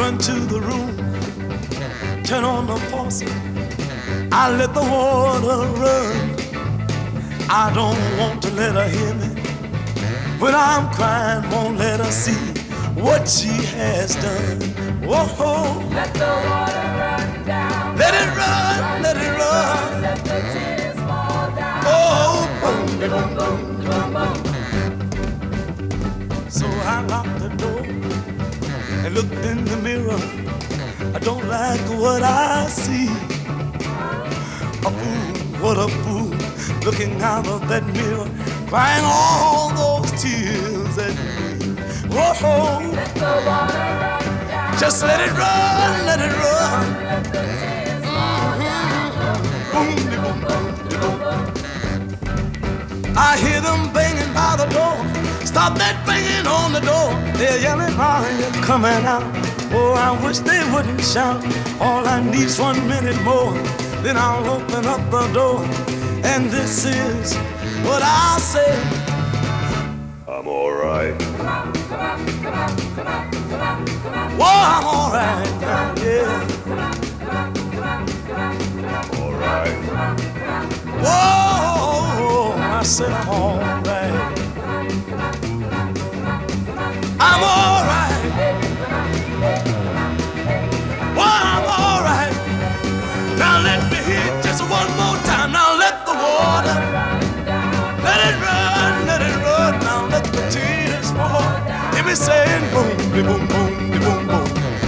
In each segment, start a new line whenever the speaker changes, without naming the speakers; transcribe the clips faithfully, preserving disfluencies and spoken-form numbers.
into the room, turn on the faucet, I let the water run. I don't want to let her hear me when I'm crying, won't let her see what she has done. Whoa,
let the water run down.
Let it run, run let it run.
run. Let the tears fall down.
Oh, boom,
boom, boom, boom, boom.
So I locked the door and looked in the mirror. I don't like what I see. A fool, what a fool, looking out of that mirror, crying all those tears at me. Whoa,
let the water run down.
Just let it run, let it run.
Let the tears fall down.
Boom, boom, boom, boom, boom. I hear them banging by the door. Stop that banging on the door. They're yelling, are you coming out? Oh, I wish they wouldn't shout. All I need's one minute more, then I'll open up the door. And this is what I'll say. I'm alright.
Come on, come on, come on, come on, come on, come on.
Whoa, I'm alright now, yeah.
Come on, come on, come on, come on, come on.
Alright.
Come on, come on, come on.
Whoa, I said I'm alright. I'm alright. Well, I'm alright. Now let me hear it just one more time. Now let the water, let it run, let it run. Now let the tears fall. Hear me saying boom, de boom, boom, de boom, boom.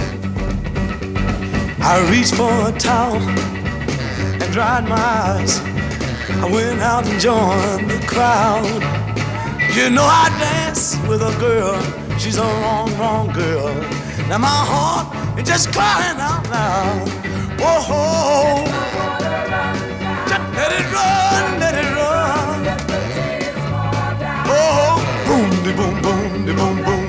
I reached for a towel and dried my eyes. I went out and joined the crowd. You know I dance with a girl. She's a wrong, wrong girl. Now my heart is just crying out loud. Whoa, just let it run, let it run. Oh, boom, de boom, boom, de boom, boom.